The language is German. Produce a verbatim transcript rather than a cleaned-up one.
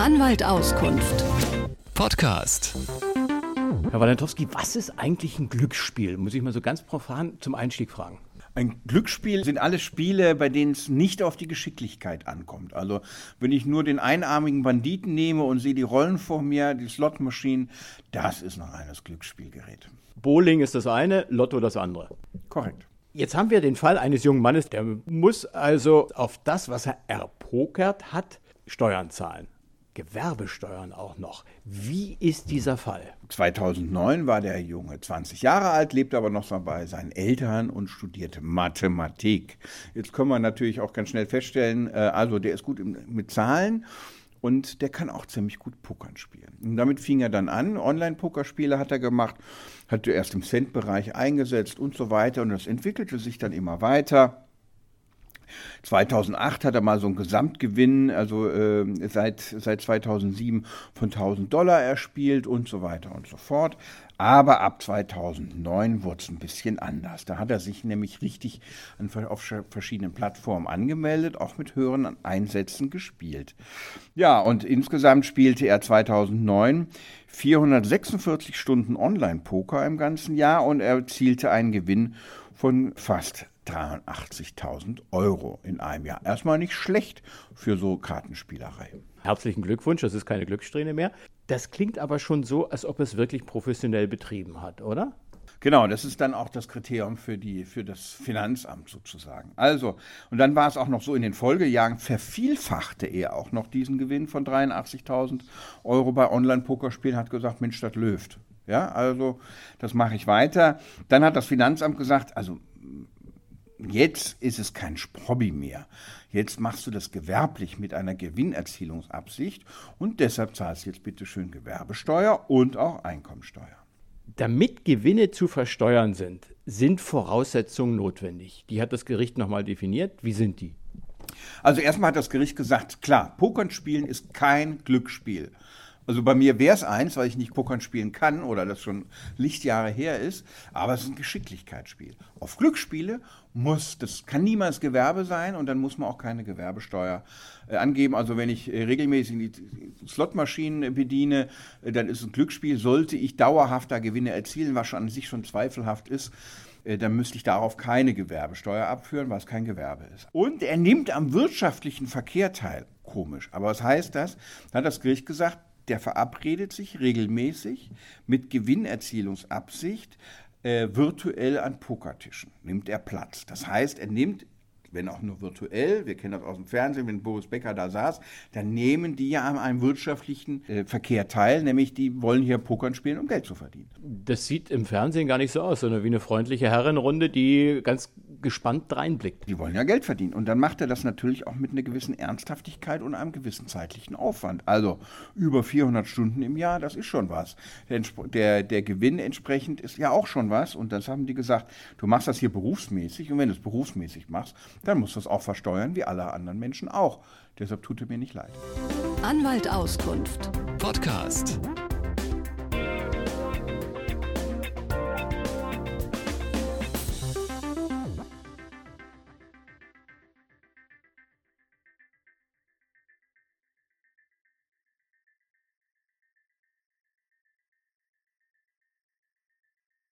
Anwalt Auskunft. Podcast. Herr Walentowski, was ist eigentlich ein Glücksspiel? Muss ich mal so ganz profan zum Einstieg fragen. Ein Glücksspiel sind alle Spiele, bei denen es nicht auf die Geschicklichkeit ankommt. Also wenn ich nur den einarmigen Banditen nehme und sehe die Rollen vor mir, die Slotmaschinen, das ist noch eines Glücksspielgerät. Bowling ist das eine, Lotto das andere. Korrekt. Jetzt haben wir den Fall eines jungen Mannes, der muss also auf das, was er erpokert hat, Steuern zahlen. Gewerbesteuern auch noch. Wie ist dieser Fall? zweitausendneun war der Junge zwanzig Jahre alt, lebte aber noch bei seinen Eltern und studierte Mathematik. Jetzt können wir natürlich auch ganz schnell feststellen, also der ist gut mit Zahlen und der kann auch ziemlich gut Pokern spielen. Und damit fing er dann an, Online-Pokerspiele hat er gemacht, hat er erst im Cent-Bereich eingesetzt und so weiter und das entwickelte sich dann immer weiter. zweitausendacht hat er mal so einen Gesamtgewinn, also äh, seit, seit zweitausendsieben von tausend Dollar erspielt und so weiter und so fort. Aber ab zweitausendneun wurde es ein bisschen anders. Da hat er sich nämlich richtig an, auf verschiedenen Plattformen angemeldet, auch mit höheren Einsätzen gespielt. Ja, und insgesamt spielte er zweitausendneun vierhundertsechsundvierzig Stunden Online-Poker im ganzen Jahr und er erzielte einen Gewinn von fast dreiundachtzigtausend Euro in einem Jahr. Erstmal nicht schlecht für so Kartenspielerei. Herzlichen Glückwunsch, das ist keine Glückssträhne mehr. Das klingt aber schon so, als ob es wirklich professionell betrieben hat, oder? Genau, das ist dann auch das Kriterium für, die, für das Finanzamt sozusagen. Also, und dann war es auch noch so, in den Folgejahren vervielfachte er auch noch diesen Gewinn von dreiundachtzigtausend Euro bei Online-Pokerspielen, hat gesagt, Mensch, das läuft. Ja, also das mache ich weiter. Dann hat das Finanzamt gesagt, also jetzt ist es kein Hobby mehr. Jetzt machst du das gewerblich mit einer Gewinnerzielungsabsicht und deshalb zahlst du jetzt bitte schön Gewerbesteuer und auch Einkommensteuer. Damit Gewinne zu versteuern sind, sind Voraussetzungen notwendig. Die hat das Gericht nochmal definiert. Wie sind die? Also erstmal hat das Gericht gesagt, klar, Pokern spielen ist kein Glücksspiel. Also bei mir wäre es eins, weil ich nicht Pokern spielen kann oder das schon Lichtjahre her ist, aber es ist ein Geschicklichkeitsspiel. Auf Glücksspiele muss, das kann niemals Gewerbe sein und dann muss man auch keine Gewerbesteuer äh, angeben. Also wenn ich äh, regelmäßig die Slotmaschinen bediene, äh, dann ist es ein Glücksspiel. Sollte ich dauerhafter Gewinne erzielen, was schon an sich schon zweifelhaft ist, äh, dann müsste ich darauf keine Gewerbesteuer abführen, weil es kein Gewerbe ist. Und er nimmt am wirtschaftlichen Verkehr teil. Komisch. Aber was heißt das? Da hat das Gericht gesagt, der verabredet sich regelmäßig mit Gewinnerzielungsabsicht äh, virtuell an Pokertischen, nimmt er Platz. Das heißt, er nimmt, wenn auch nur virtuell, wir kennen das aus dem Fernsehen, wenn Boris Becker da saß, dann nehmen die ja an einem wirtschaftlichen äh, Verkehr teil, nämlich die wollen hier Pokern spielen, um Geld zu verdienen. Das sieht im Fernsehen gar nicht so aus, sondern wie eine freundliche Herrenrunde, die ganz gespannt reinblickt. Die wollen ja Geld verdienen. Und dann macht er das natürlich auch mit einer gewissen Ernsthaftigkeit und einem gewissen zeitlichen Aufwand. Also über vierhundert Stunden im Jahr, das ist schon was. Der, der, der Gewinn entsprechend ist ja auch schon was. Und das haben die gesagt, du machst das hier berufsmäßig. Und wenn du es berufsmäßig machst, dann musst du es auch versteuern, wie alle anderen Menschen auch. Deshalb tut es mir nicht leid. Anwalt Auskunft. Podcast.